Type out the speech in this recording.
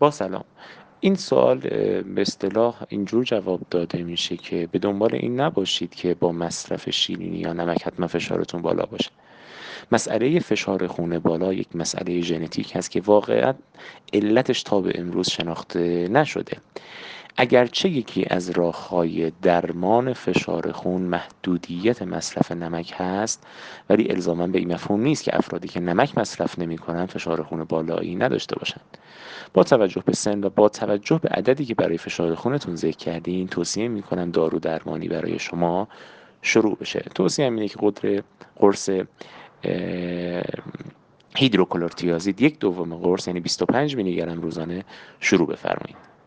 با سلام. این سوال به اصطلاح اینجور جواب داده میشه که به دنبال این نباشید که با مصرف شیرینی یا نمک حتما فشارتون بالا باشه. مسئله فشار خون بالا یک مسئله ژنتیک هست که واقعا علتش تا به امروز شناخته نشده. اگرچه یکی از راه‌های درمان فشار خون محدودیت مصرف نمک هست، ولی الزاما به این مفهوم نیست که افرادی که نمک مصرف نمی‌کنند فشار خون بالایی نداشته باشند. با توجه به سن و با توجه به عددی که برای فشار خونتون ذکر کردین، توصیه می‌کنم دارو درمانی برای شما شروع بشه. توصیه اینه که قرص هیدروکلورتیازید 1/2 قرص یعنی 25 میلی گرم روزانه شروع بفرمایید.